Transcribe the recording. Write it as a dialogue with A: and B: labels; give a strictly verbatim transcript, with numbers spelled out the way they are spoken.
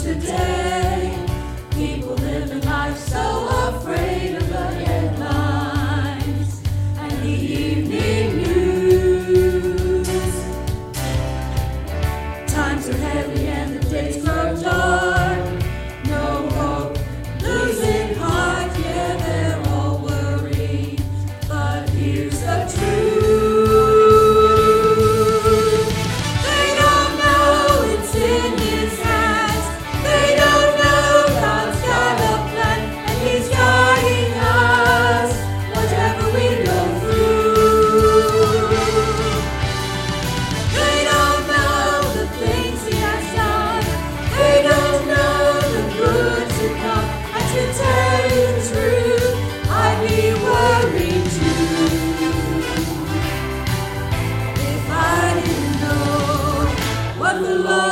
A: today. People living life so afraid of the headlines and the evening news. Times are heavy and the days grow dark. No hope, losing heart, yeah, they're all worried. But here's the truth. They don't know it's in His hands. They don't know God's got a plan, and He's guiding us, whatever we go through. They don't know the things He has done. They don't know the good to come. And to tell you the truth, I'd be worried too. If I didn't know what the Lord